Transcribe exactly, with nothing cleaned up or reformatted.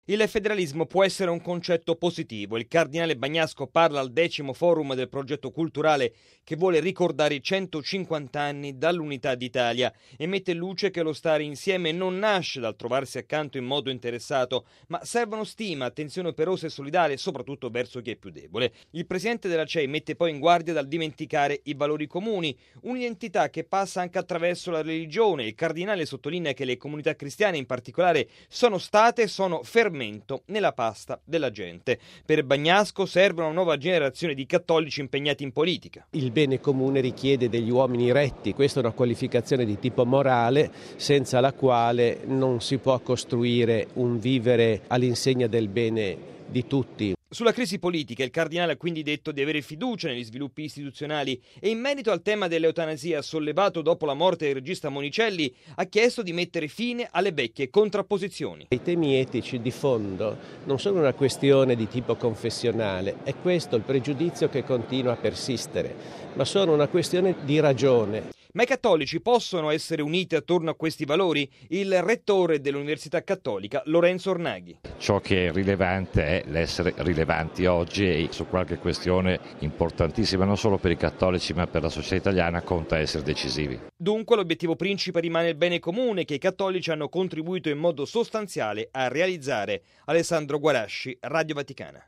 Il federalismo può essere un concetto positivo. Il cardinale Bagnasco parla al decimo forum del progetto culturale che vuole ricordare i centocinquanta anni dall'unità d'Italia e mette in luce che lo stare insieme non nasce dal trovarsi accanto in modo interessato, ma servono stima, attenzione operosa e solidale, soprattutto verso chi è più debole. Il presidente della C E I mette poi in guardia dal dimenticare i valori comuni, un'identità che passa anche attraverso la religione. Il cardinale sottolinea che le comunità cristiane in particolare sono state e sono fermate nella pasta della gente. Per Bagnasco serve una nuova generazione di cattolici impegnati in politica. Il bene comune richiede degli uomini retti, questa è una qualificazione di tipo morale senza la quale non si può costruire un vivere all'insegna del bene di tutti. Sulla crisi politica il cardinale ha quindi detto di avere fiducia negli sviluppi istituzionali e in merito al tema dell'eutanasia sollevato dopo la morte del regista Monicelli ha chiesto di mettere fine alle vecchie contrapposizioni. I temi etici di fondo non sono una questione di tipo confessionale, è questo il pregiudizio che continua a persistere, ma sono una questione di ragione. Ma i cattolici possono essere uniti attorno a questi valori? Il rettore dell'Università Cattolica, Lorenzo Ornaghi. Ciò che è rilevante è l'essere rilevanti oggi e su qualche questione importantissima non solo per i cattolici ma per la società italiana conta essere decisivi. Dunque l'obiettivo principe rimane il bene comune che i cattolici hanno contribuito in modo sostanziale a realizzare. Alessandro Guarasci, Radio Vaticana.